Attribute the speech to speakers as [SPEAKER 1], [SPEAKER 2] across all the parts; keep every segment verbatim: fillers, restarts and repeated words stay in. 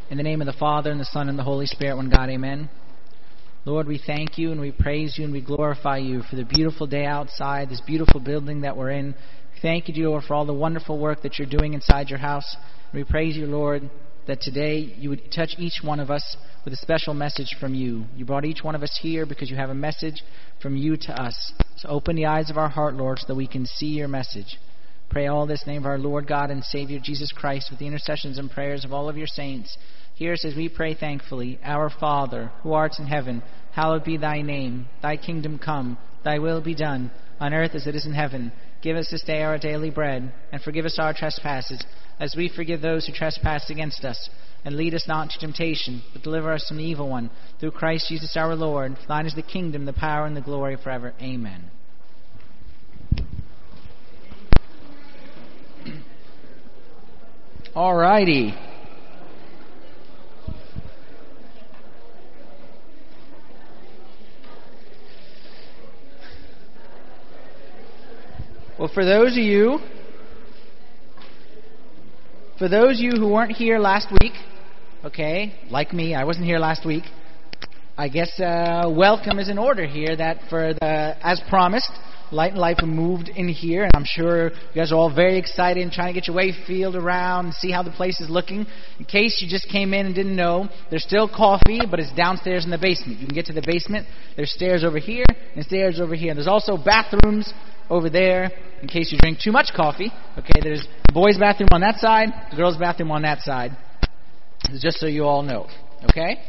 [SPEAKER 1] In the name of the Father, and the Son, and the Holy Spirit, one God, amen. Lord, we thank you and we praise you and we glorify you for the beautiful day outside, this beautiful building that we're in. Thank you, dear Lord, for all the wonderful work that you're doing inside your house. We praise you, Lord, that today you would touch each one of us with a special message from you. You brought each one of us here because you have a message from you to us. So open the eyes of our heart, Lord, so that we can see your message. Pray all this in the name of our Lord God and Savior Jesus Christ, with the intercessions and prayers of all of your saints. Hear us as we pray thankfully. Our Father, who art in heaven, hallowed be thy name. Thy kingdom come, thy will be done, on earth as it is in heaven. Give us this day our daily bread, and forgive us our trespasses, as we forgive those who trespass against us. And lead us not into temptation, but deliver us from the evil one. Through Christ Jesus our Lord, for thine is the kingdom, the power, and the glory forever. Amen. All righty. Well, for those of you, for those of you who weren't here last week, okay, like me, I wasn't here last week. I guess uh, welcome is in order here. That for the, as promised, Light and Life moved in here, and I'm sure you guys are all very excited and trying to get your way feeled around and see how the place is looking. In case you just came in and didn't know, there's still coffee, but it's downstairs in the basement. You can get to the basement. There's stairs over here and stairs over here. There's also bathrooms over there in case you drink too much coffee. Okay, there's the boys' bathroom on that side, the girls' bathroom on that side. Just so you all know. Okay?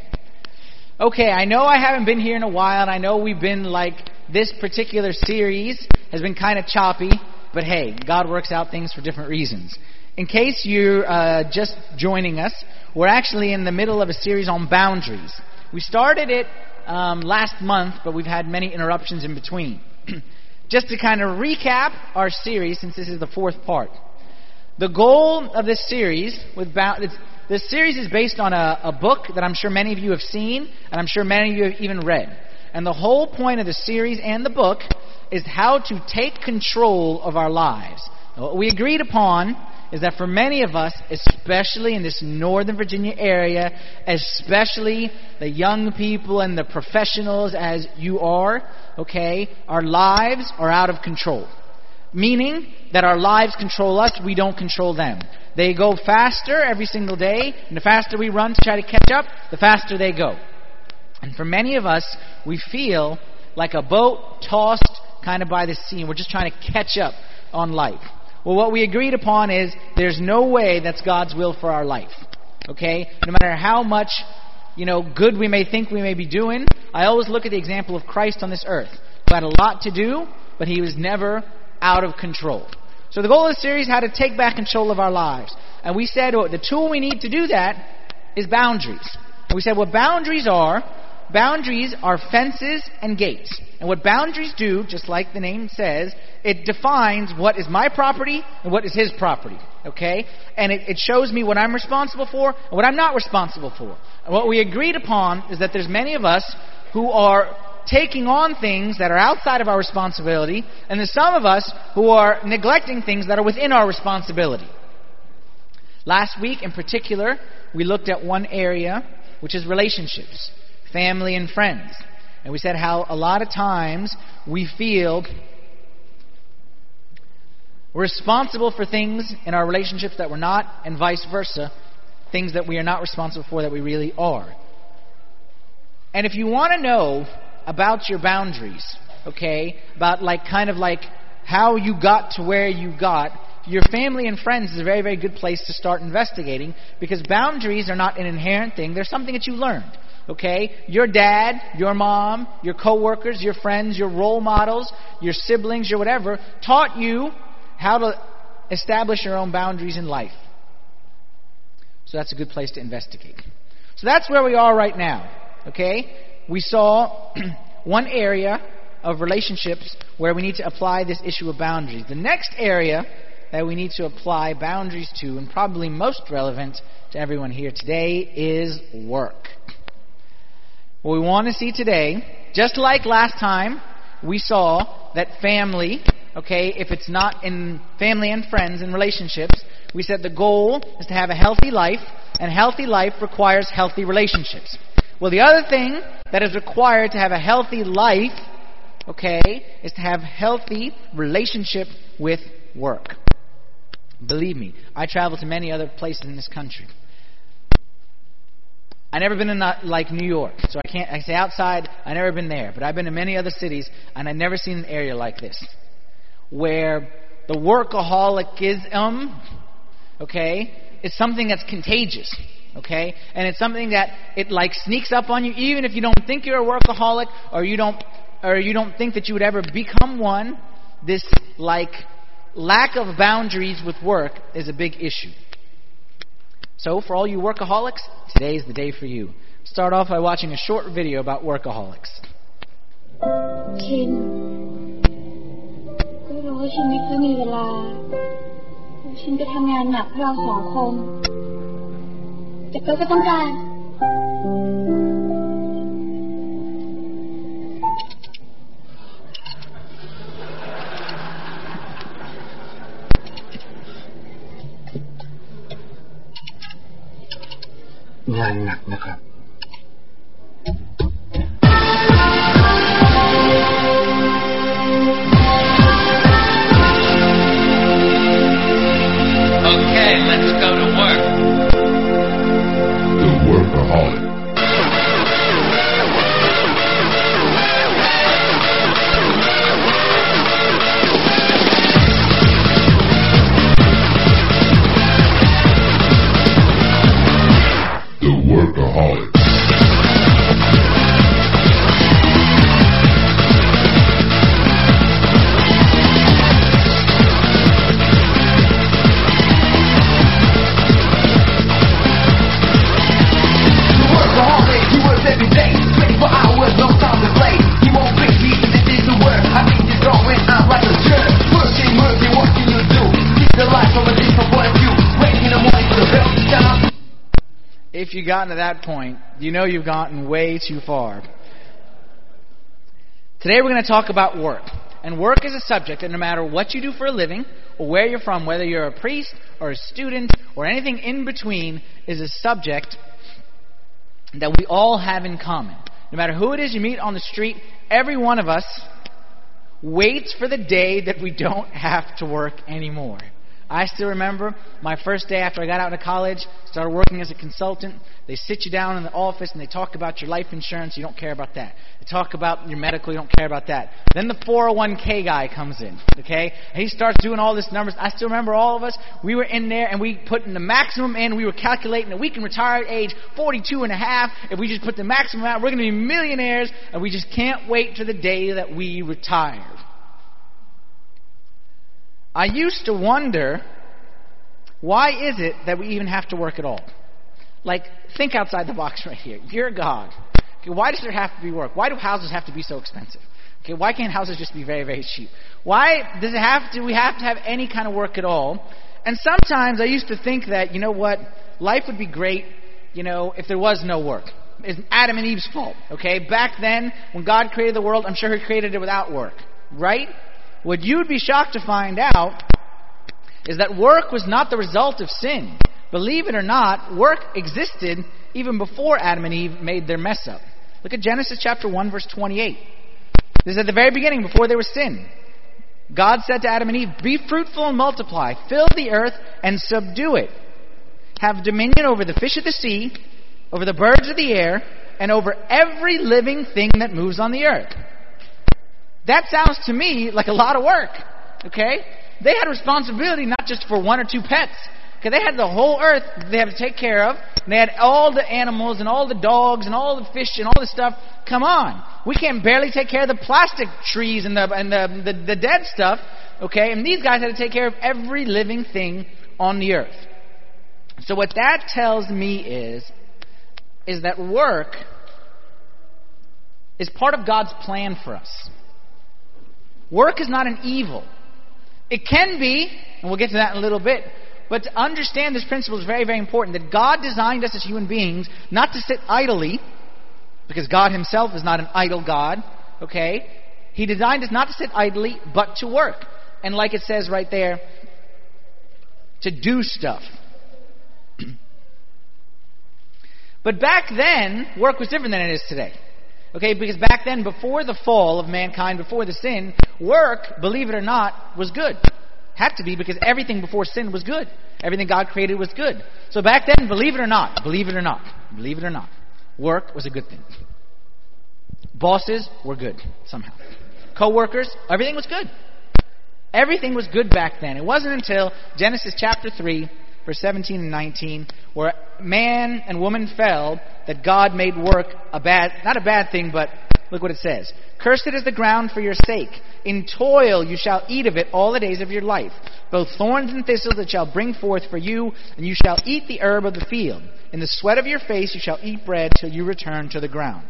[SPEAKER 1] Okay, I know I haven't been here in a while, and I know we've been like, this particular series has been kind of choppy, but hey, God works out things for different reasons. In case you're uh, just joining us, we're actually in the middle of a series on boundaries. We started it um, last month, but we've had many interruptions in between. Just to kind of recap our series, since this is the fourth part. The goal of this series, with ba- this series is based on a, a book that I'm sure many of you have seen, and I'm sure many of you have even read. And the whole point of the series and the book is how to take control of our lives. Now, what we agreed upon is that for many of us, especially in this Northern Virginia area, especially the young people and the professionals as you are, okay, our lives are out of control. Meaning that our lives control us, we don't control them. They go faster every single day, and the faster we run to try to catch up, the faster they go. And for many of us, we feel like a boat tossed kind of by the sea, and we're just trying to catch up on life. Well, what we agreed upon is there's no way that's God's will for our life. Okay? No matter how much, you know, good we may think we may be doing, I always look at the example of Christ on this earth, who had a lot to do, but he was never out of control. So the goal of the series is how to take back control of our lives. And we said oh, the tool we need to do that is boundaries. And we said what boundaries are, boundaries are fences and gates. And what boundaries do, just like the name says, it defines what is my property and what is his property. Okay? And it, it shows me what I'm responsible for and what I'm not responsible for. And what we agreed upon is that there's many of us who are taking on things that are outside of our responsibility, and there's some of us who are neglecting things that are within our responsibility. Last week, in particular, we looked at one area, which is relationships, family and friends. And we said how a lot of times we feel we're responsible for things in our relationships that we're not, and vice versa, things that we are not responsible for that we really are. And if you want to know about your boundaries, okay, about like kind of like how you got to where you got, your family and friends is a very, very good place to start investigating, because boundaries are not an inherent thing. They're something that you learned. Okay? Your dad, your mom, your coworkers, your friends, your role models, your siblings, your whatever, taught you how to establish your own boundaries in life. So that's a good place to investigate. So that's where we are right now. Okay? We saw one area of relationships where we need to apply this issue of boundaries. The next area that we need to apply boundaries to, and probably most relevant to everyone here today, is work. What we want to see today, just like last time, we saw that family, okay, if it's not in family and friends and relationships, We said the goal is to have a healthy life, and healthy life requires healthy relationships. Well, the other thing that is required to have a healthy life, okay, is to have healthy relationship with work. Believe me, I travel to many other places in this country. I've never been in like New York, so I can't. I say outside. I've never been there, but I've been to many other cities, and I've never seen an area like this, where the workaholicism, okay, is something that's contagious, okay, and it's something that it like sneaks up on you, even if you don't think you're a workaholic, or you don't, or you don't think that you would ever become one. This like lack of boundaries with work is a big issue. So, for all you workaholics, today is the day for you. Start off by watching a short video about workaholics.
[SPEAKER 2] ชินก็รู้ว่าชินไม่ค่อยมีเวลาชินก็ทำงานหนักเพื่อเราสองคนแต่ก็ต้องการ
[SPEAKER 3] งานหนักนะครับ
[SPEAKER 4] Okay, let's go to work.
[SPEAKER 3] The workaholic. The workaholic.
[SPEAKER 1] If you've gotten to that point, you know you've gotten way too far. Today we're going to talk about work. And work is a subject that no matter what you do for a living, or where you're from, whether you're a priest or a student or anything in between, is a subject that we all have in common. No matter who it is you meet on the street, every one of us waits for the day that we don't have to work anymore. I still remember my first day after I got out of college, started working as a consultant. They sit you down in the office and they talk about your life insurance. You don't care about that. They talk about your medical. You don't care about that. Then the four oh one k guy comes in, okay? And he starts doing all this numbers. I still remember all of us. We were in there and we put in the maximum in. We were calculating that we can retire at age forty-two and a half. If we just put the maximum out, we're going to be millionaires. And we just can't wait to the day that we retire. I used to wonder, why is it that we even have to work at all? Like, think outside the box right here. You're God. Okay, why does there have to be work? Why do houses have to be so expensive? Okay, why can't houses just be very, very cheap? Why does it have to, we have to have any kind of work at all? And sometimes I used to think that, you know what, life would be great, you know, if there was no work. It's Adam and Eve's fault, okay? Back then, when God created the world, I'm sure He created it without work, right? What you'd be shocked to find out is that work was not the result of sin. Believe it or not, work existed even before Adam and Eve made their mess up. Look at Genesis chapter one, verse twenty-eight. This is at the very beginning, before there was sin. God said to Adam and Eve, "Be fruitful and multiply, fill the earth and subdue it. Have dominion over the fish of the sea, over the birds of the air, and over every living thing that moves on the earth." That sounds to me like a lot of work, okay? They had responsibility not just for one or two pets. Okay, they had the whole earth they had to take care of. And they had all the animals and all the dogs and all the fish and all this stuff. Come on. We can't barely take care of the plastic trees and the and the, the, the dead stuff, okay? And these guys had to take care of every living thing on the earth. So what that tells me is, is that work is part of God's plan for us. Work is not an evil. It can be, and we'll get to that in a little bit, but to understand this principle is very, very important, that God designed us as human beings not to sit idly, because God Himself is not an idle God, okay? He designed us not to sit idly, but to work. And like it says right there, to do stuff. But back then, work was different than it is today. Okay, because back then, before the fall of mankind, before the sin, work, believe it or not, was good. Had to be, because everything before sin was good. Everything God created was good. So back then, believe it or not, believe it or not, believe it or not, work was a good thing. Bosses were good, somehow. Co-workers, everything was good. Everything was good back then. It wasn't until Genesis chapter three, verse seventeen and nineteen, where man and woman fell, that God made work a bad, not a bad thing, but look what it says. Cursed is the ground for your sake. In toil you shall eat of it all the days of your life. Both thorns and thistles it shall bring forth for you, and you shall eat the herb of the field. In the sweat of your face you shall eat bread till you return to the ground.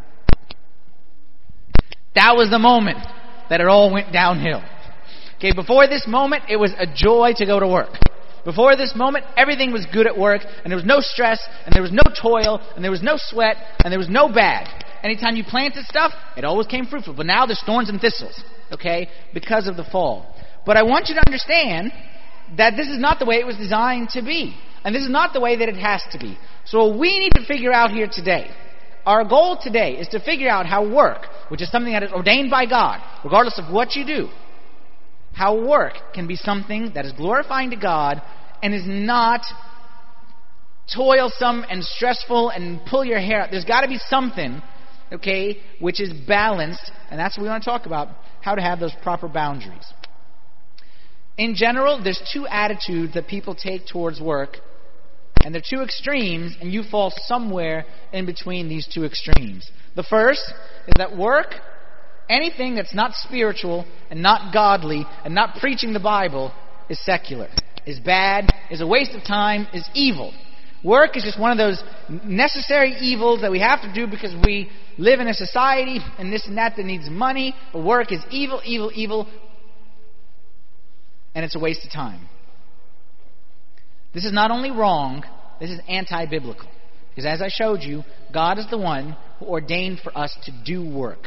[SPEAKER 1] That was the moment that it all went downhill. Okay, before this moment, it was a joy to go to work. Before this moment, everything was good at work, and there was no stress, and there was no toil, and there was no sweat, and there was no bad. Anytime you planted stuff, it always came fruitful. But now there's thorns and thistles, okay, because of the fall. But I want you to understand that this is not the way it was designed to be. And this is not the way that it has to be. So what we need to figure out here today, our goal today is to figure out how work, which is something that is ordained by God, regardless of what you do, how work can be something that is glorifying to God and is not toilsome and stressful and pull your hair out. There's got to be something, okay, which is balanced, and that's what we want to talk about, how to have those proper boundaries. In general, there's two attitudes that people take towards work, and they're two extremes, and you fall somewhere in between these two extremes. The first is that work, anything that's not spiritual and not godly and not preaching the Bible, is secular, is bad, is a waste of time, is evil. Work is just one of those necessary evils that we have to do because we live in a society and this and that that needs money. But work is evil, evil, evil, and it's a waste of time. This is not only wrong, this is anti-biblical. Because as I showed you, God is the one who ordained for us to do work.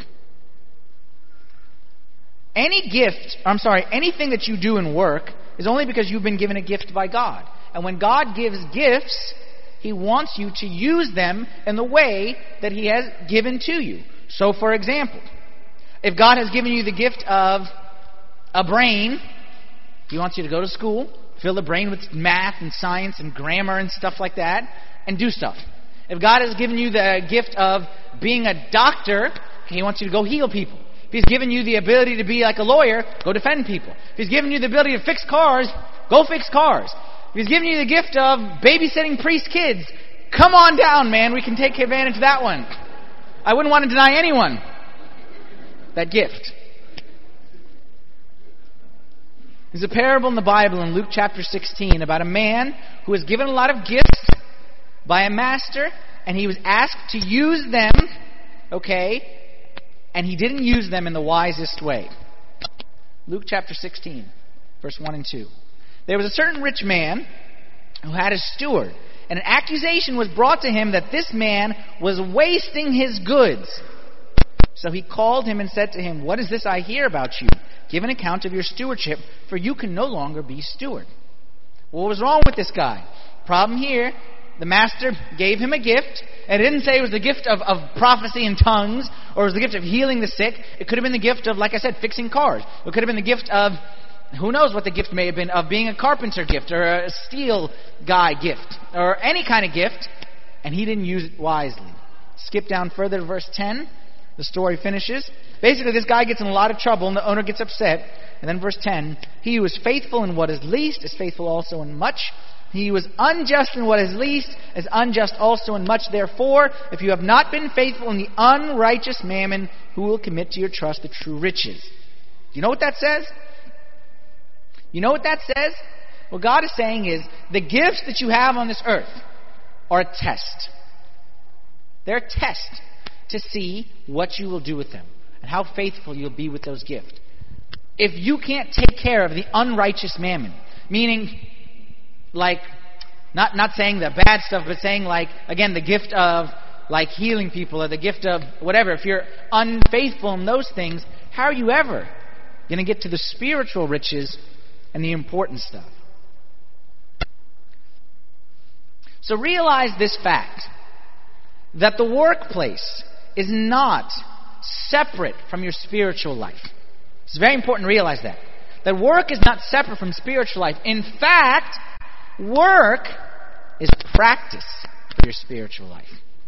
[SPEAKER 1] Any gift, I'm sorry, anything that you do in work is only because you've been given a gift by God. And when God gives gifts, He wants you to use them in the way that He has given to you. So, for example, if God has given you the gift of a brain, He wants you to go to school, fill the brain with math and science and grammar and stuff like that, and do stuff. If God has given you the gift of being a doctor, He wants you to go heal people. If He's given you the ability to be like a lawyer, go defend people. If He's given you the ability to fix cars, go fix cars. If He's given you the gift of babysitting priest kids, come on down, man. We can take advantage of that one. I wouldn't want to deny anyone that gift. There's a parable in the Bible in Luke chapter sixteen about a man who was given a lot of gifts by a master, and he was asked to use them, okay, and he didn't use them in the wisest way. Luke chapter sixteen, verse one and two. There was a certain rich man who had a steward, and an accusation was brought to him that this man was wasting his goods. So he called him and said to him, "What is this I hear about you? Give an account of your stewardship, for you can no longer be steward." What was wrong with this guy? Problem here, the master gave him a gift, and it didn't say it was the gift of, of prophecy in tongues, or it was the gift of healing the sick. It could have been the gift of, like I said, fixing cars. It could have been the gift of, who knows what the gift may have been, of being a carpenter gift, or a steel guy gift, or any kind of gift, and he didn't use it wisely. Skip down further to verse ten. The story finishes. Basically, this guy gets in a lot of trouble, and the owner gets upset. And then verse ten, he who is faithful in what is least is faithful also in much. He who is unjust in what is least is unjust also in much. Therefore, if you have not been faithful in the unrighteous mammon, who will commit to your trust the true riches? Do you know what that says? You know what that says? What God is saying is, the gifts that you have on this earth are a test. They're a test to see what you will do with them and how faithful you'll be with those gifts. If you can't take care of the unrighteous mammon, meaning, like, not not saying the bad stuff, but saying, like, again, the gift of, like, healing people, or the gift of whatever, if you're unfaithful in those things, how are you ever going to get to the spiritual riches and the important stuff? So realize this fact, that the workplace is not separate from your spiritual life. It's very important to realize that. That work is not separate from spiritual life. In fact, work is practice for your spiritual life.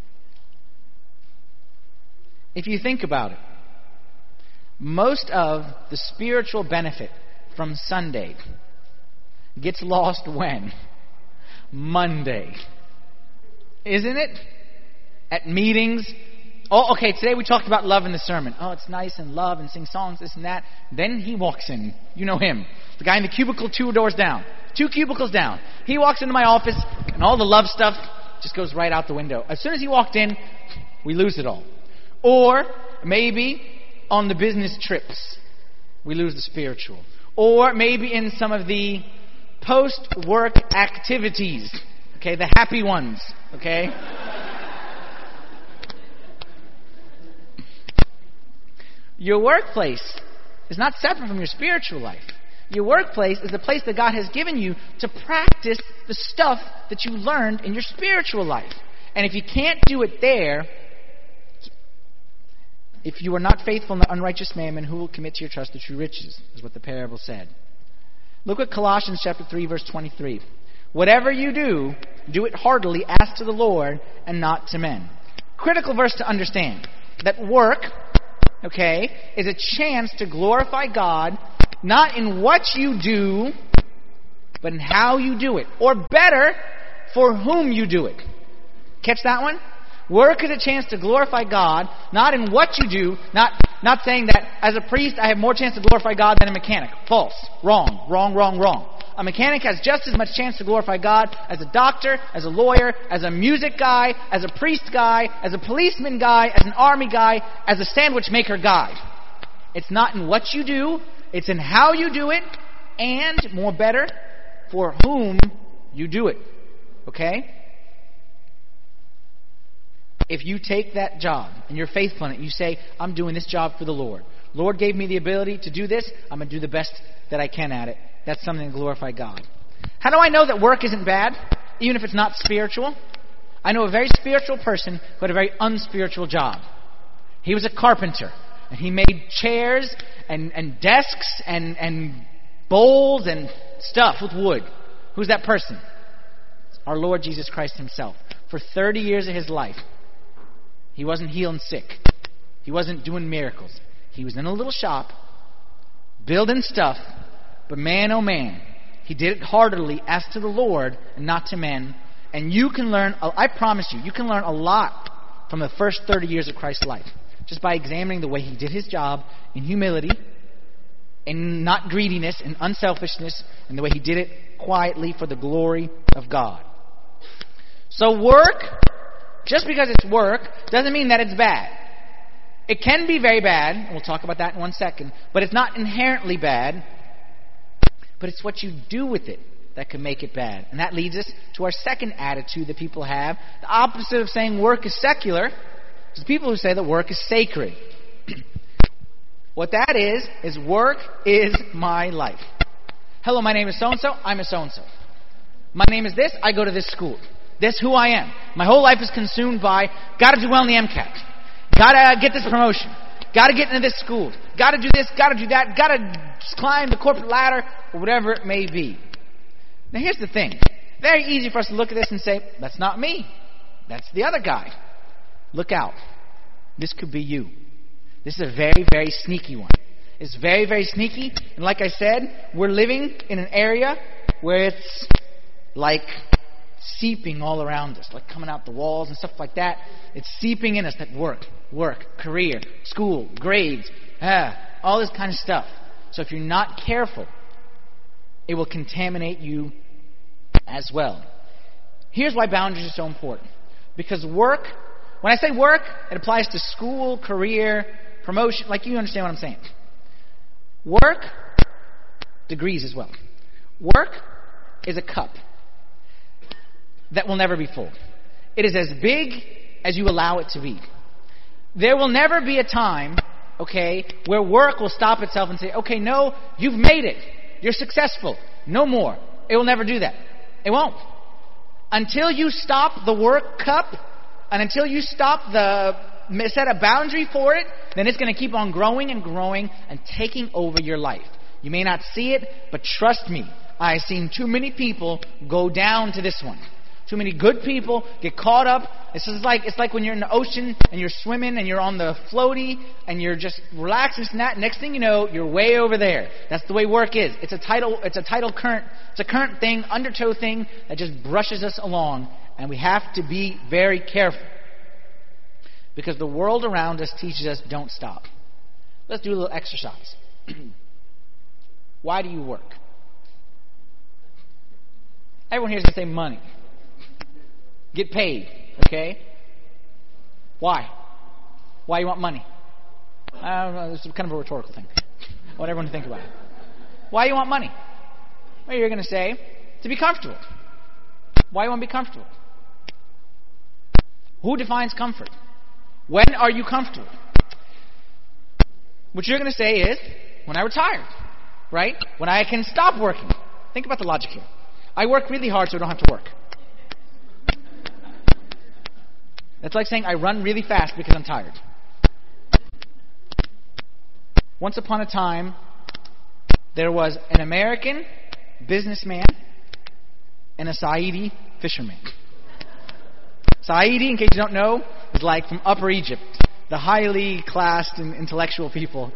[SPEAKER 1] If you think about it, most of the spiritual benefit from Sunday gets lost when? Monday. Isn't it? At meetings. Oh, okay, today we talked about love in the sermon. Oh, it's nice and love and sing songs, this and that. Then he walks in. You know him. The guy in the cubicle two doors down. Two cubicles down. He walks into my office and all the love stuff just goes right out the window. As soon as he walked in, we lose it all. Or maybe on the business trips, we lose the spiritual. Or maybe in some of the post-work activities. Okay, the happy ones. Okay? Your workplace is not separate from your spiritual life. Your workplace is the place that God has given you to practice the stuff that you learned in your spiritual life. And if you can't do it there, if you are not faithful in the unrighteous mammon, who will commit to your trust the true riches, is what the parable said. Look at Colossians chapter three, verse twenty-three. Whatever you do, do it heartily as to the Lord and not to men. Critical verse to understand. That work, okay, is a chance to glorify God, not in what you do, but in how you do it. Or better, for whom you do it. Catch that one? Work is a chance to glorify God, not in what you do, not, not saying that as a priest I have more chance to glorify God than a mechanic. False. Wrong. Wrong, wrong, wrong. A mechanic has just as much chance to glorify God as a doctor, as a lawyer, as a music guy, as a priest guy, as a policeman guy, as an army guy, as a sandwich maker guy. It's not in what you do, it's in how you do it, and, more better, for whom you do it. Okay? If you take that job and you're faithful in it, you say, I'm doing this job for the Lord. Lord gave me the ability to do this, I'm going to do the best that I can at it. That's something to glorify God. How do I know that work isn't bad, even if it's not spiritual? I know a very spiritual person who had a very unspiritual job. He was a carpenter, and he made chairs and, and desks and, and bowls and stuff with wood. Who's that person? Our Lord Jesus Christ himself. For thirty years of his life, he wasn't healing sick. He wasn't doing miracles. He was in a little shop, building stuff, but man, oh man, he did it heartily as to the Lord and not to men. And you can learn, I promise you, you can learn a lot from the first thirty years of Christ's life. Just by examining the way he did his job in humility, in not greediness and unselfishness, and the way he did it quietly for the glory of God. So work, just because it's work, doesn't mean that it's bad. It can be very bad, and we'll talk about that in one second, but it's not inherently bad, but it's what you do with it that can make it bad. And that leads us to our second attitude that people have. The opposite of saying work is secular is people who say that work is sacred. What that is, is work is my life. Hello, my name is so-and-so, I'm a so-and-so. My name is this, I go to this school. This is who I am. My whole life is consumed by, gotta do well in the MCAT. Gotta get this promotion. Gotta get into this school. Gotta do this, gotta do that. Gotta climb the corporate ladder, or whatever it may be. Now here's the thing. Very easy for us to look at this and say, that's not me. That's the other guy. Look out. This could be you. This is a very, very sneaky one. It's very, very sneaky. And like I said, we're living in an area where it's like seeping all around us, like coming out the walls and stuff like that. It's seeping in us, that work, work, career, school, grades, ah, all this kind of stuff. So if you're not careful, it will contaminate you as well. Here's why boundaries are so important. Because work, when I say work, it applies to school, career, promotion, like you understand what I'm saying. Work, degrees as well. Work is a cup that will never be full. It is as big as you allow it to be. There will never be a time, okay, where work will stop itself and say, okay, no, you've made it. You're successful. No more. It will never do that. It won't. until you stop the work cup, and until you stop the, set a boundary for it, then it's going to keep on growing and growing and taking over your life. You may not see it, but trust me, I've seen too many people go down to this one. Too many good people get caught up. This is like it's like when you're in the ocean and you're swimming and you're on the floaty and you're just relaxing. And that next thing you know, you're way over there. That's the way work is. It's a tidal. It's a tidal current. It's a current thing, undertow thing that just brushes us along, and we have to be very careful because the world around us teaches us don't stop. Let's do a little exercise. Why do you work? Everyone here is going to say money. Get paid, okay? Why? Why you want money? I don't know, this is kind of a rhetorical thing. I want everyone to think about it. Why you want money? Well, you're going to say, to be comfortable. Why you want to be comfortable? Who defines comfort? When are you comfortable? What you're going to say is, when I retire, right? When I can stop working. Think about the logic here. I work really hard so I don't have to work. That's like saying I run really fast because I'm tired. Once upon a time, there was an American businessman and a Saidi fisherman. Saidi, in case you don't know, is like from Upper Egypt, the highly classed and intellectual people.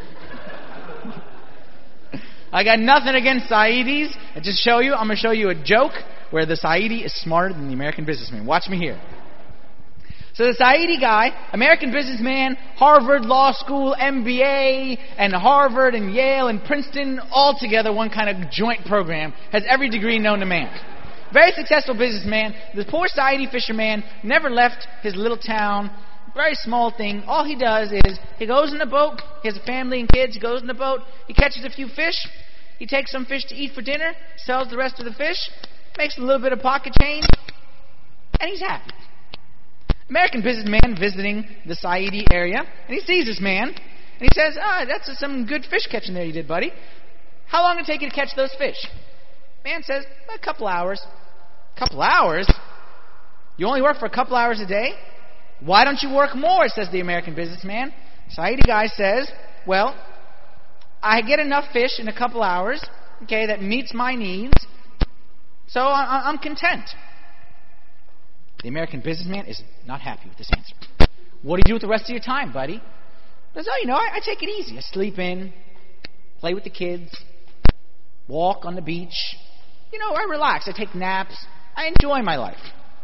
[SPEAKER 1] I got nothing against Saidis. I just show you, I'm going to show you a joke where the Saidi is smarter than the American businessman. Watch me here. So the Saidi guy, American businessman, Harvard Law School, M B A, and Harvard and Yale and Princeton, all together, one kind of joint program, has every degree known to man. Very successful businessman. The poor Saidi fisherman never left his little town. Very small thing. All he does is, he goes in the boat, he has a family and kids, he goes in the boat, he catches a few fish, he takes some fish to eat for dinner, sells the rest of the fish, makes a little bit of pocket change, and he's happy. American businessman visiting the Saidi area, and he sees this man, and he says, ah, that's some good fish catching there you did, buddy. How long did it take you to catch those fish? Man says, a couple hours. A couple hours? You only work for a couple hours a day? Why don't you work more, says the American businessman. Saidi guy says, well, I get enough fish in a couple hours, okay, that meets my needs, so I'm content. The American businessman is not happy with this answer. What do you do with the rest of your time, buddy? He says, oh, you know, I, I take it easy. I sleep in, play with the kids, walk on the beach. You know, I relax. I take naps. I enjoy my life.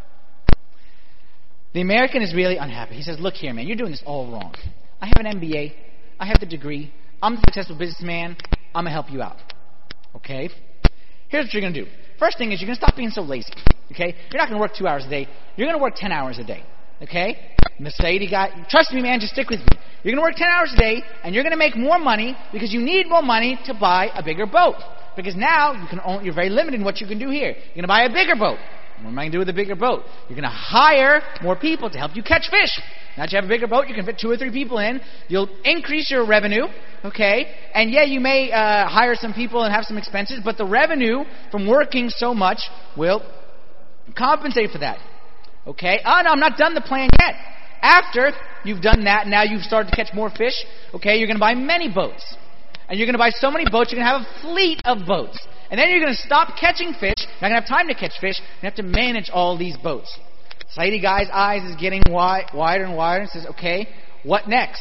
[SPEAKER 1] The American is really unhappy. He says, look here, man, you're doing this all wrong. I have an M B A. I have the degree. I'm a successful businessman. I'm going to help you out. Okay? Here's what you're going to do. First thing is you're going to stop being so lazy. Okay? You're not going to work two hours a day. You're going to work ten hours a day. Okay? And the Saidi guy, trust me, man, just stick with me. You're going to work ten hours a day, and you're going to make more money because you need more money to buy a bigger boat. Because now you can only, you're very limited in what you can do here. You're going to buy a bigger boat. What am I going to do with a bigger boat? You're going to hire more people to help you catch fish. Now that you have a bigger boat, you can fit two or three people in. You'll increase your revenue, okay? And yeah, you may uh, hire some people and have some expenses, but the revenue from working so much will compensate for that, okay? Oh, no, I'm not done the plan yet. After you've done that, now you've started to catch more fish, okay? You're going to buy many boats. And you're going to buy so many boats, you're going to have a fleet of boats. And then you're going to stop catching fish. You're not going to have time to catch fish. You have to manage all these boats. Saidi guy's eyes is getting wide, wider and wider and says, okay, what next?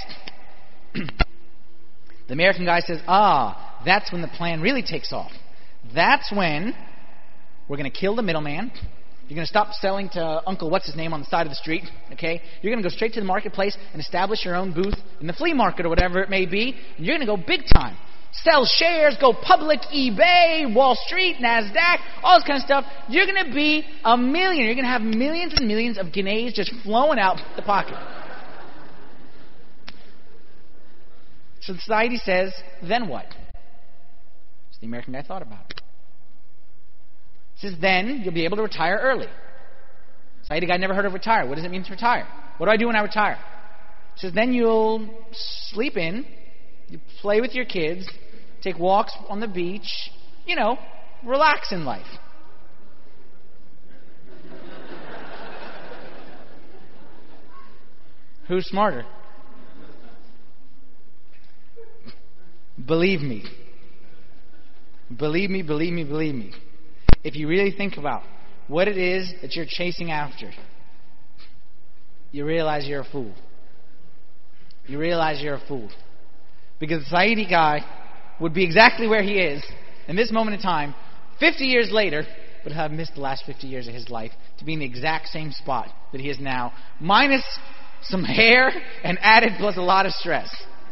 [SPEAKER 1] The American guy says, ah, that's when the plan really takes off. That's when we're going to kill the middleman. You're going to stop selling to Uncle What's-His-Name on the side of the street. Okay? You're going to go straight to the marketplace and establish your own booth in the flea market or whatever it may be. And you're going to go big time. Sell shares, go public, eBay, Wall Street, NASDAQ, all this kind of stuff. You're going to be a millionaire. You're going to have millions and millions of guineas just flowing out the pocket. So society says, then what? So the American guy thought about it. He says, then you'll be able to retire early. Society guy never heard of retire. What does it mean to retire? What do I do when I retire? He says, then you'll sleep in, you play with your kids, take walks on the beach, you know, relax in life. Who's smarter? Believe me. Believe me, believe me, believe me. If you really think about what it is that you're chasing after, you realize you're a fool. You realize you're a fool. Because the Saidi guy would be exactly where he is in this moment in time, fifty years later, but have missed the last fifty years of his life to be in the exact same spot that he is now, minus some hair and added plus a lot of stress.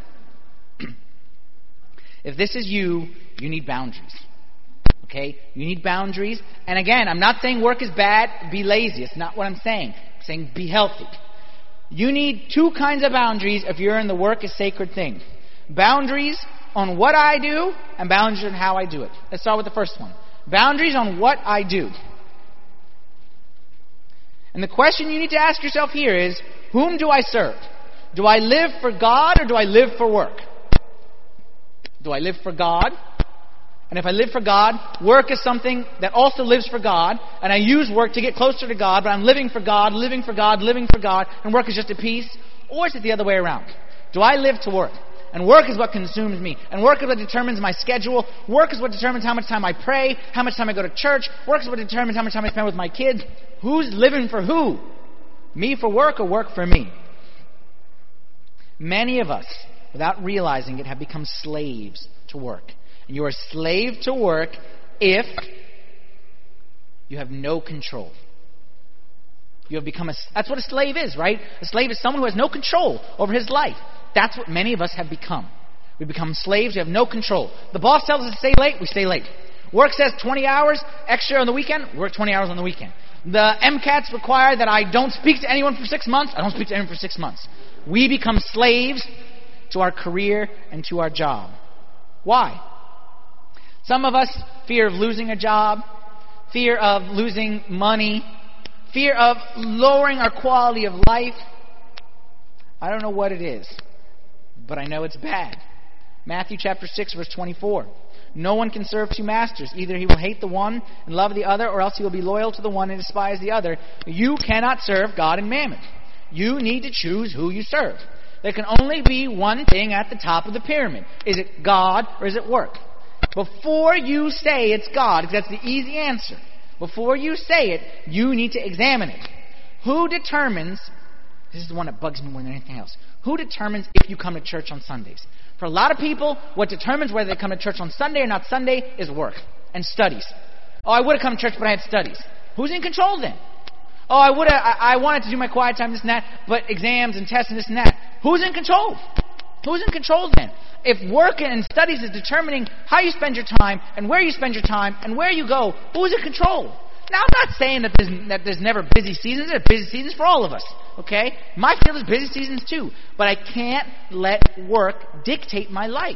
[SPEAKER 1] If this is you, you need boundaries. Okay? You need boundaries. And again, I'm not saying work is bad, be lazy. It's not what I'm saying. I'm saying be healthy. You need two kinds of boundaries if you're in the work is sacred thing. Boundaries on what I do and boundaries on how I do it. Let's start with the first one. Boundaries on what I do. And the question you need to ask yourself here is, whom do I serve? Do I live for God or do I live for work? Do I live for God? And if I live for God, work is something that also lives for God, and I use work to get closer to God, but I'm living for God, living for God, living for God, and work is just a piece? Or is it the other way around? Do I live to work? And work is what consumes me. And work is what determines my schedule. Work is what determines how much time I pray, how much time I go to church. Work is what determines how much time I spend with my kids. Who's living for who? Me for work or work for me? Many of us, without realizing it, have become slaves to work. And you are a slave to work if you have no control. You have become a... That's what a slave is, right? A slave is someone who has no control over his life. That's what many of us have become. We become slaves. We have no control. The boss tells us to stay late. We stay late. Work says twenty hours extra on the weekend. We work twenty hours on the weekend. The M CATs require that I don't speak to anyone for six months. I don't speak to anyone for six months. We become slaves to our career and to our job. Why? Some of us, fear of losing a job, fear of losing money, fear of lowering our quality of life. I don't know what it is, but I know it's bad. Matthew chapter six, verse twenty-four. No one can serve two masters. Either he will hate the one and love the other, or else he will be loyal to the one and despise the other. You cannot serve God and mammon. You need to choose who you serve. There can only be one thing at the top of the pyramid. Is it God or is it work? Before you say it's God, because that's the easy answer, before you say it, you need to examine it. Who determines, this is the one that bugs me more than anything else, who determines if you come to church on Sundays? For a lot of people, what determines whether they come to church on Sunday or not Sunday is work and studies. Oh, I would have come to church, but I had studies. Who's in control then? Oh, I would have, I, I wanted to do my quiet time, this and that, but exams and tests and this and that. Who's in control? Who's in control then? If work and studies is determining how you spend your time and where you spend your time and where you go, who's in control? Now, I'm not saying that there's, that there's never busy seasons. There are busy seasons for all of us, okay? My field is busy seasons too. But I can't let work dictate my life.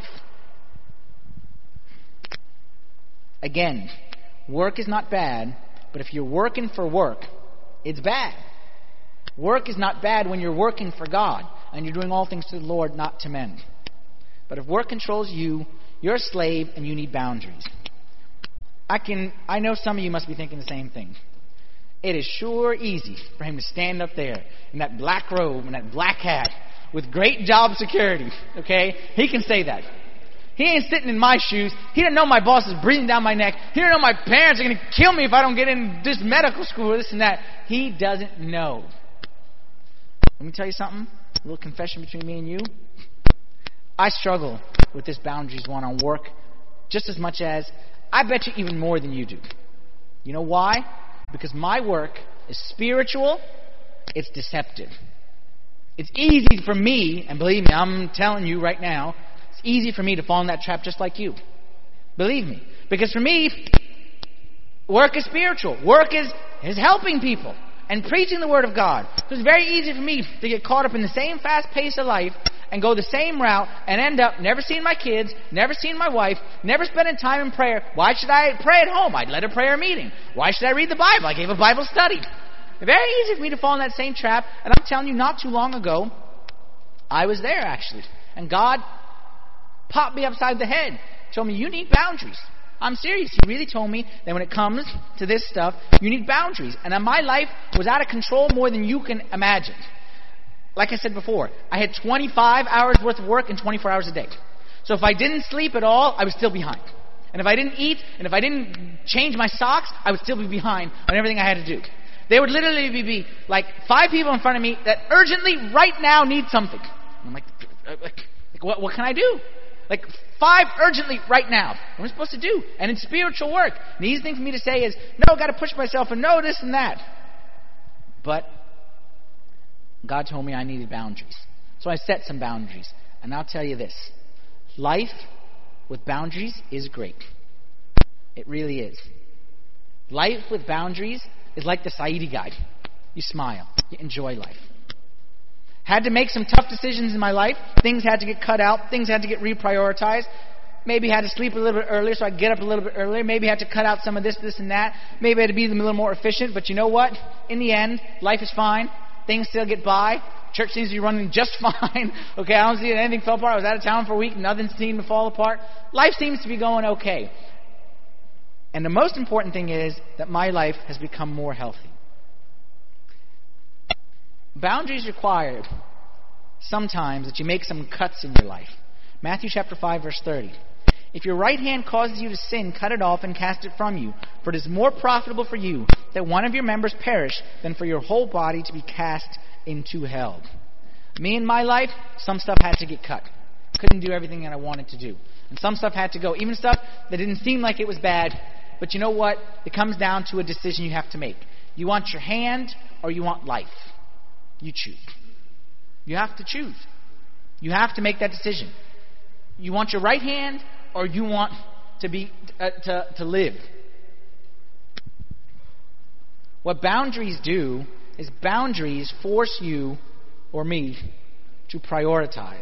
[SPEAKER 1] Again, work is not bad, but if you're working for work, it's bad. Work is not bad when you're working for God and you're doing all things to the Lord, not to men. But if work controls you, you're a slave and you need boundaries. I can. I know some of you must be thinking the same thing. It is sure easy for him to stand up there in that black robe and that black hat with great job security. Okay? He can say that. He ain't sitting in my shoes. He doesn't know my boss is breathing down my neck. He doesn't know my parents are going to kill me if I don't get in this medical school or this and that. He doesn't know. Let me tell you something. A little confession between me and you. I struggle with this boundaries one on work just as much as, I bet you even more than you do. You know why? Because my work is spiritual, it's deceptive. It's easy for me, and believe me, I'm telling you right now, it's easy for me to fall in that trap just like you. Believe me. Because for me, work is spiritual. Work is, is helping people and preaching the Word of God. So it's very easy for me to get caught up in the same fast pace of life and go the same route and end up never seeing my kids, never seeing my wife, never spending time in prayer. Why should I pray at home? I'd led a prayer meeting. Why should I read the Bible? I gave a Bible study. Very easy for me to fall in that same trap. And I'm telling you, not too long ago, I was there actually. And God popped me upside the head. Told me, you need boundaries. I'm serious. He really told me that when it comes to this stuff, you need boundaries. And my life was out of control more than you can imagine. like I said before, I had twenty-five hours worth of work in twenty-four hours a day. So if I didn't sleep at all, I was still behind. And if I didn't eat, and if I didn't change my socks, I would still be behind on everything I had to do. There would literally be, be like five people in front of me that urgently, right now, need something. And I'm like, like, like what, what can I do? Like, five urgently right now. What am I supposed to do? And in spiritual work, the easy thing for me to say is, no, I've got to push myself, and no, this and that. But God told me I needed boundaries. So I set some boundaries. And I'll tell you this. Life with boundaries is great. It really is. Life with boundaries is like the Saidi guide. You smile. You enjoy life. Had to make some tough decisions in my life. Things had to get cut out. Things had to get reprioritized. Maybe had to sleep a little bit earlier so I could get up a little bit earlier. Maybe had to cut out some of this, this, and that. Maybe I had to be a little more efficient. But you know what? In the end, life is fine. Things still get by. Church seems to be running just fine. Okay, I don't see anything fell apart. I was out of town for a week. Nothing seemed to fall apart. Life seems to be going okay. And the most important thing is that my life has become more healthy. Boundaries require sometimes that you make some cuts in your life. Matthew chapter five, verse thirty. If your right hand causes you to sin, cut it off and cast it from you. For it is more profitable for you that one of your members perish than for your whole body to be cast into hell. Me and my life, some stuff had to get cut. Couldn't do everything that I wanted to do. And some stuff had to go. Even stuff that didn't seem like it was bad. But you know what? It comes down to a decision you have to make. You want your hand or you want life? You choose. You have to choose. You have to make that decision. You want your right hand or you want to be uh, to, to live. What boundaries do is boundaries force you or me to prioritize.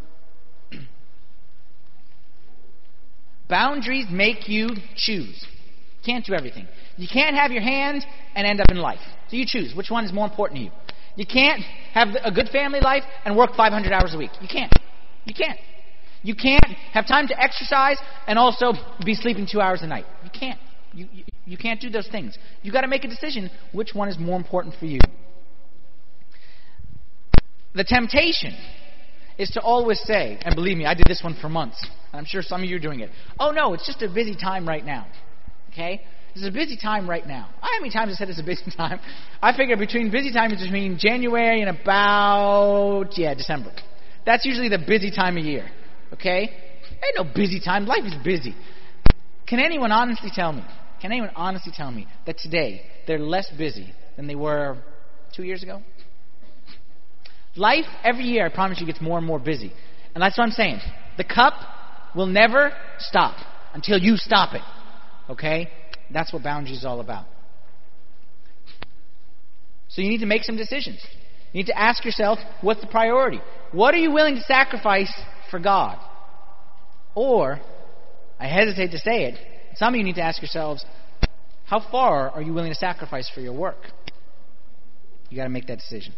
[SPEAKER 1] Boundaries make you choose. You can't do everything. You can't have your hand and end up in life. So you choose. Which one is more important to you? You can't have a good family life and work five hundred hours a week. You can't. You can't. You can't have time to exercise and also be sleeping two hours a night. You can't. You, you, you can't do those things. You've got to make a decision which one is more important for you. The temptation is to always say, and believe me, I did this one for months, and I'm sure some of you are doing it. Oh no, it's just a busy time right now. Okay? This is a busy time right now. How many times I said it's a busy time? I figure between busy time is between January and about, yeah, December. That's usually the busy time of year. Okay? Ain't no busy time. Life is busy. Can anyone honestly tell me, can anyone honestly tell me that today they're less busy than they were two years ago? Life, every year, I promise you, gets more and more busy. And that's what I'm saying. The cup will never stop until you stop it. Okay? That's what boundaries is all about. So you need to make some decisions. You need to ask yourself, what's the priority? What are you willing to sacrifice for God? Or, I hesitate to say it, some of you need to ask yourselves, how far are you willing to sacrifice for your work? You got to make that decision.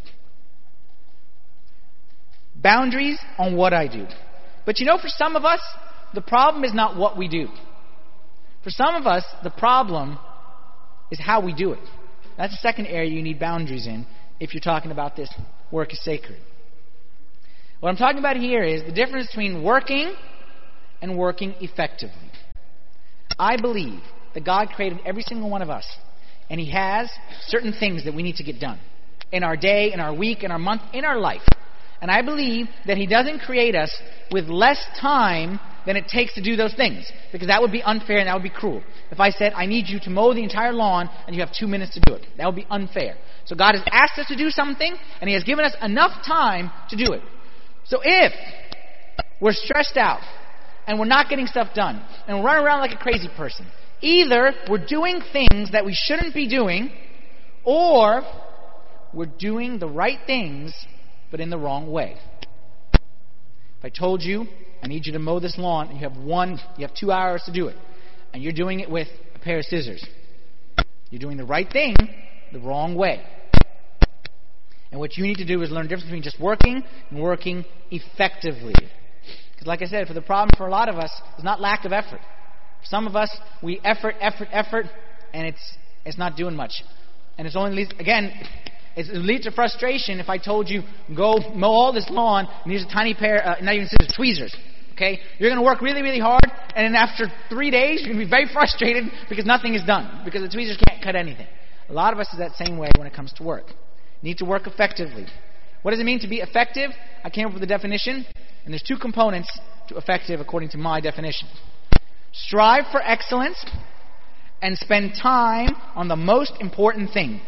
[SPEAKER 1] Boundaries on what I do. But you know, for some of us, the problem is not what we do. For some of us, the problem is how we do it. That's the second area you need boundaries in if you're talking about this work is sacred. What I'm talking about here is the difference between working and working effectively. I believe that God created every single one of us, and He has certain things that we need to get done in our day, in our week, in our month, in our life. And I believe that He doesn't create us with less time than it takes to do those things. Because that would be unfair and that would be cruel. If I said, I need you to mow the entire lawn and you have two minutes to do it. That would be unfair. So God has asked us to do something and He has given us enough time to do it. So if we're stressed out and we're not getting stuff done and we're running around like a crazy person, either we're doing things that we shouldn't be doing, or we're doing the right things but in the wrong way. If I told you, I need you to mow this lawn, and you have one, you have two hours to do it, and you're doing it with a pair of scissors, you're doing the right thing the wrong way. And what you need to do is learn the difference between just working and working effectively. Because like I said, for the problem for a lot of us is not lack of effort. For some of us, we effort, effort, effort, and it's it's not doing much. And it's only, again, It leads to frustration if I told you, go mow all this lawn and use a tiny pair, uh, not even scissors, tweezers. Okay? You're going to work really, really hard, and then after three days, you're going to be very frustrated because nothing is done, because the tweezers can't cut anything. A lot of us is that same way when it comes to work. You need to work effectively. What does it mean to be effective? I came up with a definition, and there's two components to effective according to my definition. Strive for excellence and spend time on the most important things.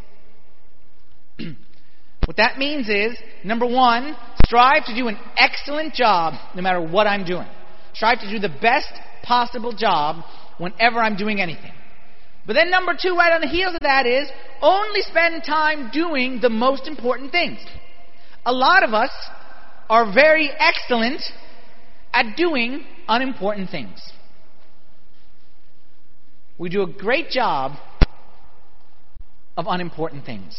[SPEAKER 1] What that means is, number one, strive to do an excellent job no matter what I'm doing. Strive to do the best possible job whenever I'm doing anything. But then number two, right on the heels of that is, only spend time doing the most important things. A lot of us are very excellent at doing unimportant things. We do a great job of unimportant things.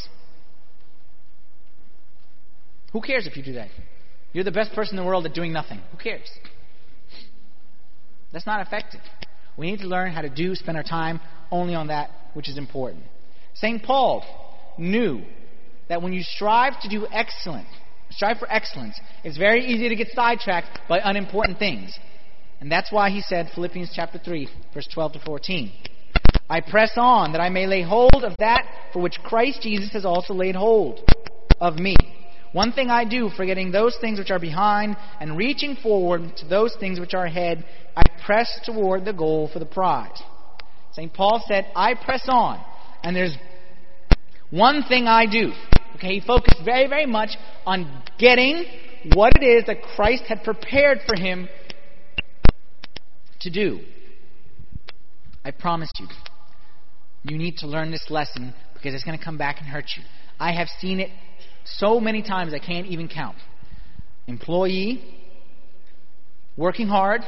[SPEAKER 1] Who cares if you do that? You're the best person in the world at doing nothing. Who cares? That's not effective. We need to learn how to do, spend our time only on that which is important. Saint Paul knew that when you strive to do excellent, strive for excellence, it's very easy to get sidetracked by unimportant things. And that's why he said, Philippians chapter three, verse twelve to fourteen, I press on that I may lay hold of that for which Christ Jesus has also laid hold of me. One thing I do, forgetting those things which are behind and reaching forward to those things which are ahead, I press toward the goal for the prize. Saint Paul said, I press on. And there's one thing I do. Okay, he focused very, very much on getting what it is that Christ had prepared for him to do. I promise you, you need to learn this lesson because it's going to come back and hurt you. I have seen it so many times I can't even count. Employee, working hard,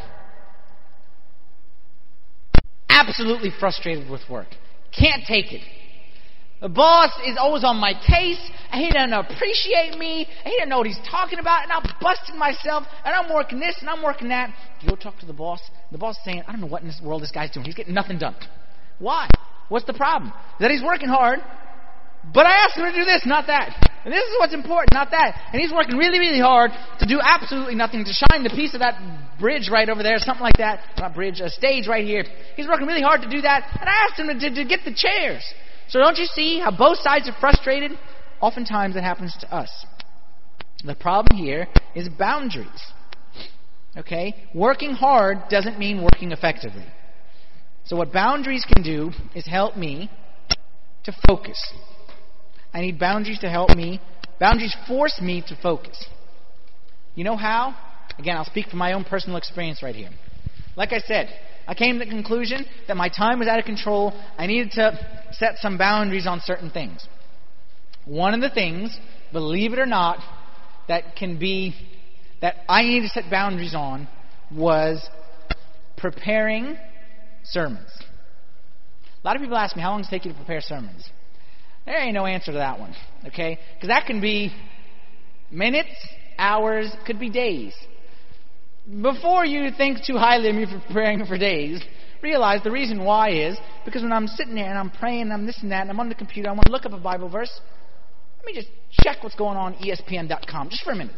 [SPEAKER 1] absolutely frustrated with work. Can't take it. The boss is always on my case, and he doesn't appreciate me, and he doesn't know what he's talking about, and I'm busting myself, and I'm working this, and I'm working that. You go talk to the boss, the boss is saying, I don't know what in this world this guy's doing. He's getting nothing done. Why? What's the problem? That he's working hard, but I asked him to do this, not that. And this is what's important, not that. And he's working really, really hard to do absolutely nothing, to shine the piece of that bridge right over there, something like that. Not bridge, a stage right here. He's working really hard to do that, and I asked him to, to, to get the chairs. So don't you see how both sides are frustrated? Oftentimes that happens to us. The problem here is boundaries. Okay? Working hard doesn't mean working effectively. So what boundaries can do is help me to focus. I need boundaries to help me. Boundaries force me to focus. You know how? Again, I'll speak from my own personal experience right here. Like I said, I came to the conclusion that my time was out of control. I needed to set some boundaries on certain things. One of the things, believe it or not, that can be, that I needed to set boundaries on was preparing sermons. A lot of people ask me, how long does it take you to prepare sermons? There ain't no answer to that one, okay? Because that can be minutes, hours, could be days. Before you think too highly of me for preparing for days, realize the reason why is because when I'm sitting there and I'm praying and I'm this and that and I'm on the computer, I want to look up a Bible verse. Let me just check what's going on E S P N dot com just for a minute.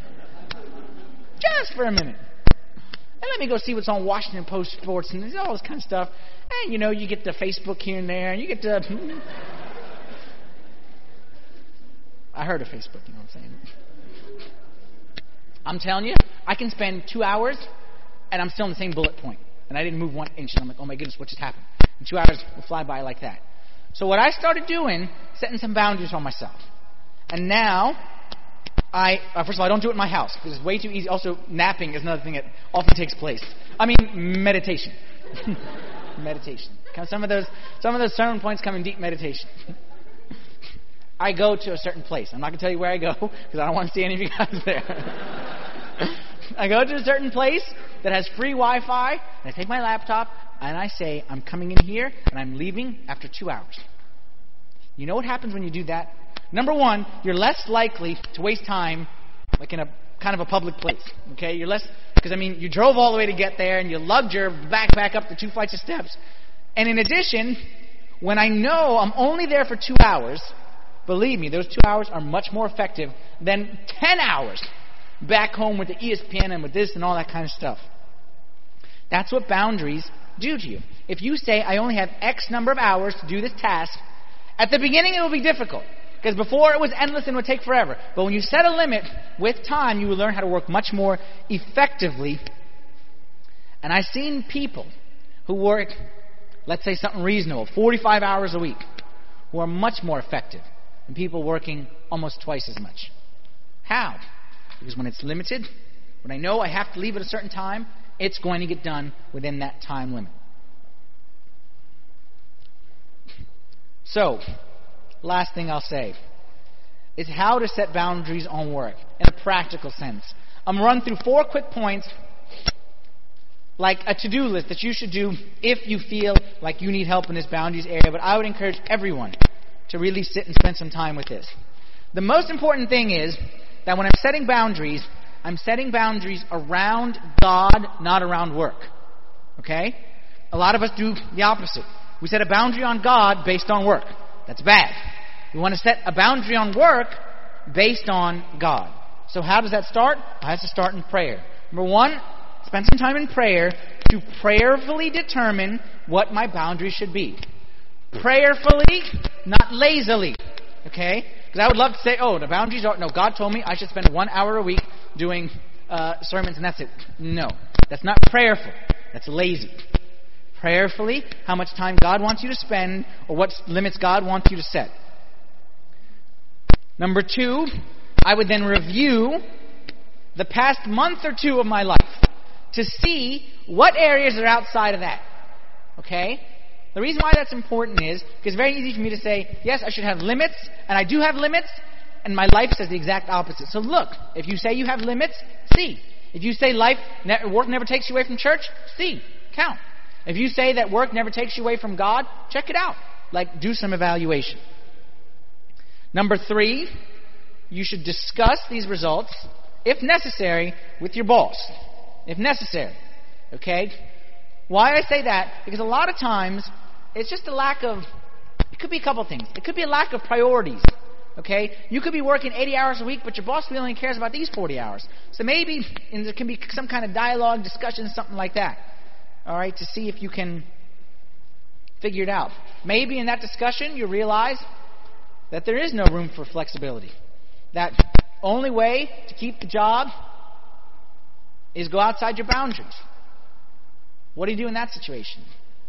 [SPEAKER 1] Just for a minute. And let me go see what's on Washington Post Sports and all this kind of stuff. And, you know, you get to Facebook here and there and you get to... I heard of Facebook, you know what I'm saying? I'm telling you, I can spend two hours and I'm still in the same bullet point. And I didn't move one inch. And I'm like, oh my goodness, what just happened? And two hours will fly by like that. So what I started doing, setting some boundaries on myself. And now, I uh, first of all, I don't do it in my house because it's way too easy. Also, napping is another thing that often takes place. I mean, meditation. Meditation. Some of those, some of those sermon points come in deep meditation. I go to a certain place. I'm not going to tell you where I go because I don't want to see any of you guys there. I go to a certain place that has free Wi-Fi, and I take my laptop, and I say, I'm coming in here, and I'm leaving after two hours. You know what happens when you do that? Number one, you're less likely to waste time like in a kind of a public place. Okay? You're less, because I mean, you drove all the way to get there, and you lugged your backpack up the two flights of steps. And in addition, when I know I'm only there for two hours, believe me, those two hours are much more effective than ten hours back home with the E S P N and with this and all that kind of stuff. That's what boundaries do to you. If you say, I only have X number of hours to do this task, at the beginning it will be difficult. Because before it was endless and would take forever. But when you set a limit, with time you will learn how to work much more effectively. And I've seen people who work, let's say something reasonable, forty-five hours a week, who are much more effective than people working almost twice as much. How? Because when it's limited, when I know I have to leave at a certain time, it's going to get done within that time limit. So, last thing I'll say is how to set boundaries on work in a practical sense. I'm going to run through four quick points, like a to-do list that you should do if you feel like you need help in this boundaries area, but I would encourage everyone to really sit and spend some time with this. The most important thing is that when I'm setting boundaries, I'm setting boundaries around God, not around work. Okay? A lot of us do the opposite. We set a boundary on God based on work. That's bad. We want to set a boundary on work based on God. So how does that start? It has to start in prayer. Number one, spend some time in prayer to prayerfully determine what my boundaries should be. Prayerfully, not lazily. Okay? Because I would love to say, oh, the boundaries are... No, God told me I should spend one hour a week doing uh, sermons and that's it. No. That's not prayerful. That's lazy. Prayerfully, how much time God wants you to spend or what limits God wants you to set. Number two, I would then review the past month or two of my life to see what areas are outside of that. Okay? The reason why that's important is because it's very easy for me to say, yes, I should have limits, and I do have limits, and my life says the exact opposite. So look, if you say you have limits, see. If you say life, ne- work never takes you away from church, see. Count. If you say that work never takes you away from God, check it out. Like, do some evaluation. Number three, you should discuss these results, if necessary, with your boss. If necessary. Okay? Why I say that? Because a lot of times, it's just a lack of... It could be a couple things. It could be a lack of priorities. Okay? You could be working eighty hours a week, but your boss really only cares about these forty hours. So maybe and there can be some kind of dialogue, discussion, something like that. All right? To see if you can figure it out. Maybe in that discussion, you realize that there is no room for flexibility. That only way to keep the job is go outside your boundaries. What do you do in that situation?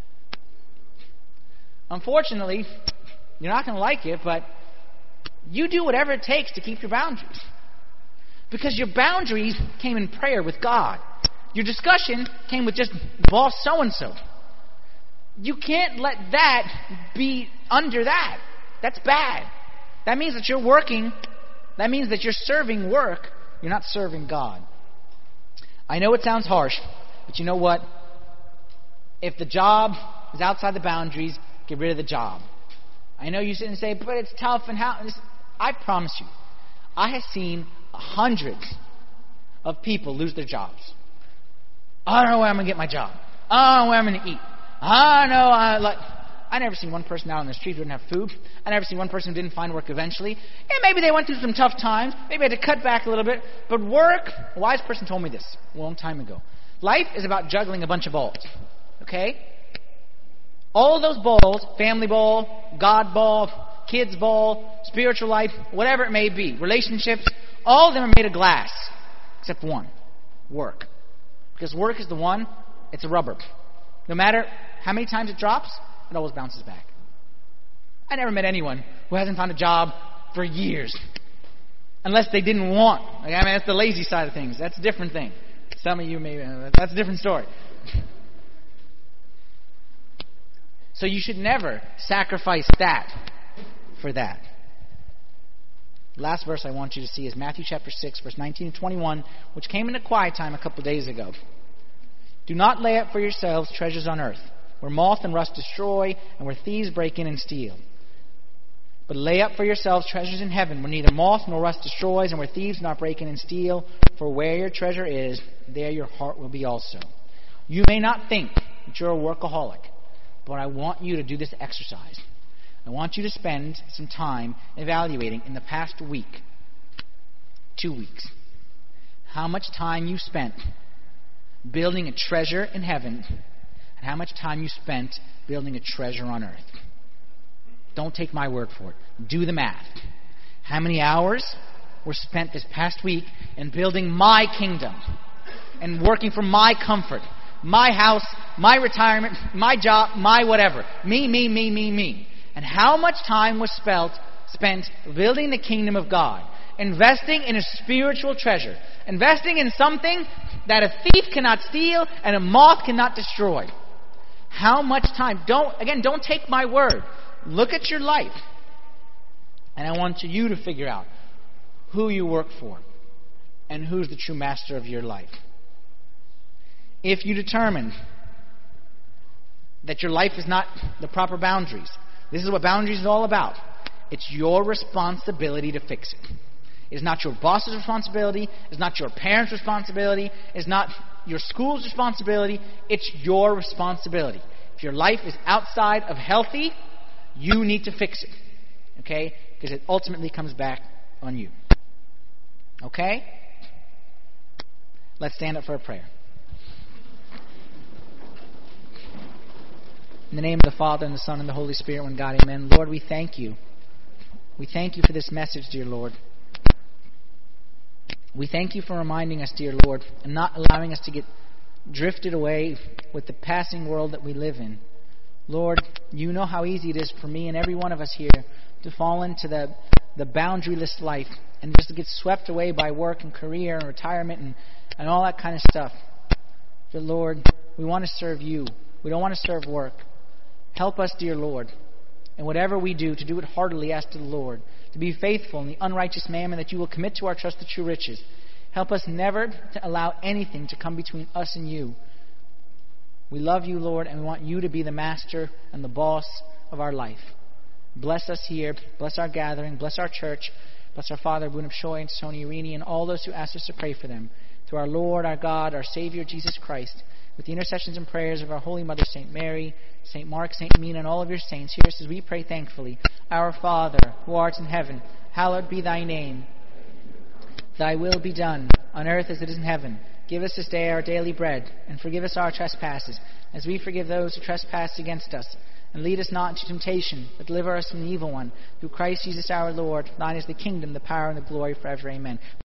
[SPEAKER 1] Unfortunately, you're not going to like it, but you do whatever it takes to keep your boundaries. Because your boundaries came in prayer with God. Your discussion came with just boss so-and-so. You can't let that be under that. That's bad. That means that you're working, that means that you're serving work, you're not serving God. I know it sounds harsh, but you know what? If the job is outside the boundaries, get rid of the job. I know you sit and say, but it's tough and how... I promise you, I have seen hundreds of people lose their jobs. I don't know where I'm going to get my job. I don't know where I'm going to eat. I know I like... I never seen one person out on the street who didn't have food. I never seen one person who didn't find work eventually. Yeah, maybe they went through some tough times. Maybe had to cut back a little bit. But work, a wise person told me this a long time ago. Life is about juggling a bunch of balls. Okay? All of those balls, family ball, God ball, kids ball, spiritual life, whatever it may be, relationships, all of them are made of glass. Except one. Work. Because work is the one, it's a rubber. No matter how many times it drops, it always bounces back. I never met anyone who hasn't found a job for years. Unless they didn't want. Like, I mean, that's the lazy side of things. That's a different thing. Some of you maybe, that's a different story. So you should never sacrifice that for that. Last verse I want you to see is Matthew chapter six, verse nineteen and twenty-one, which came into quiet time a couple of days ago. Do not lay up for yourselves treasures on earth, where moth and rust destroy, and where thieves break in and steal. But lay up for yourselves treasures in heaven, where neither moth nor rust destroys, and where thieves do not break in and steal. For where your treasure is, there your heart will be also. You may not think that you're a workaholic, but I want you to do this exercise. I want you to spend some time evaluating in the past week, two weeks, how much time you spent building a treasure in heaven and how much time you spent building a treasure on earth. Don't take my word for it. Do the math. How many hours were spent this past week in building my kingdom and working for my comfort, my house, my retirement, my job, my whatever. Me, me, me, me, me. And how much time was spent, spent building the kingdom of God, investing in a spiritual treasure, investing in something that a thief cannot steal and a moth cannot destroy. How much time? Don't, again, don't take my word. Look at your life. And I want you to figure out who you work for and who's the true master of your life. If you determine that your life is not the proper boundaries, this is what boundaries is all about. It's your responsibility to fix it. It's not your boss's responsibility. It's not your parents' responsibility. It's not your school's responsibility. It's your responsibility. If your life is outside of healthy, you need to fix it. Okay? Because it ultimately comes back on you. Okay? Let's stand up for a prayer. In the name of the Father, and the Son, and the Holy Spirit, one God, amen. Lord, we thank you. We thank you for this message, dear Lord. We thank you for reminding us, dear Lord, and not allowing us to get drifted away with the passing world that we live in. Lord, you know how easy it is for me and every one of us here to fall into the, the boundaryless life and just to get swept away by work and career and retirement and, and all that kind of stuff. But Lord, we want to serve you. We don't want to serve work. Help us, dear Lord, in whatever we do, to do it heartily as to the Lord, to be faithful in the unrighteous mammon that you will commit to our trust the true riches. Help us never to allow anything to come between us and you. We love you, Lord, and we want you to be the master and the boss of our life. Bless us here. Bless our gathering. Bless our church. Bless our Father, Bunab Shoy and Sony Irini, and all those who ask us to pray for them. Through our Lord, our God, our Savior, Jesus Christ, with the intercessions and prayers of our Holy Mother, Saint Mary, Saint Mark, Saint Mina, and all of your saints, hear us as we pray thankfully. Our Father, who art in heaven, hallowed be thy name. Thy will be done, on earth as it is in heaven. Give us this day our daily bread, and forgive us our trespasses, as we forgive those who trespass against us. And lead us not into temptation, but deliver us from the evil one. Through Christ Jesus our Lord, thine is the kingdom, the power, and the glory forever. Amen.